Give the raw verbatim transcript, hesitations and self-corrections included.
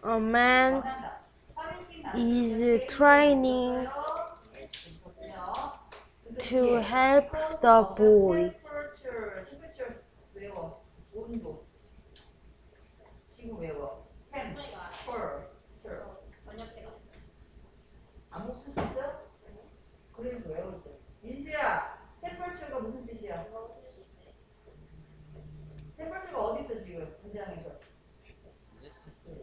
A man is trying to help the boy. 템퍼처 외워. 온도. 지금 외워. 템, 펄, 철. 안 먹을 수 있어? 그래도 외우지. 민수야, 템퍼처가 무슨 뜻이야? 템퍼처가 어디 있어 지금? 문장에서.